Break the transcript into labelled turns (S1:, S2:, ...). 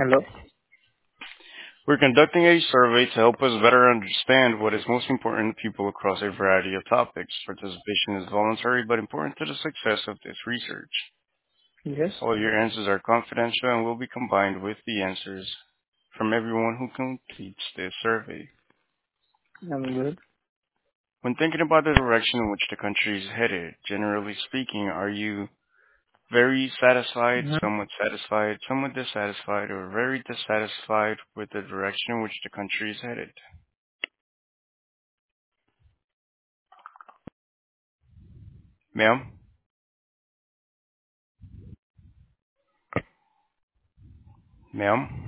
S1: Hello.
S2: We're conducting a survey to help us better understand what is most important to people across a variety of topics. Participation is voluntary but important to the success of this research.
S1: Yes,
S2: All your answers are confidential and will be combined with the answers from everyone who completes this survey.
S1: I'm good.
S2: When thinking about the direction in which the country is headed, generally speaking, are you very satisfied,
S1: Mhm.
S2: somewhat dissatisfied, or very dissatisfied with the direction in which the country is headed? Ma'am? Ma'am?